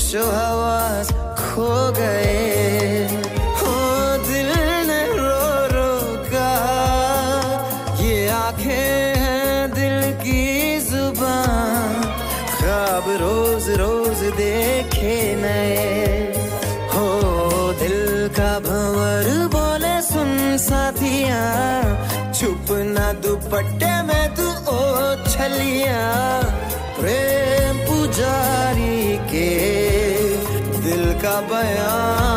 होशो हवास खो गए हो। दिल ने रो रो कहा ये आंखें हैं दिल की जुबान, ख्वाब रोज रोज देखे नए हो। दिल का भंवर बोले सुन साथिया, छुप ना दुपट्टे में तू ओ छलिया। प्रेम पुजारी के दिल का बयान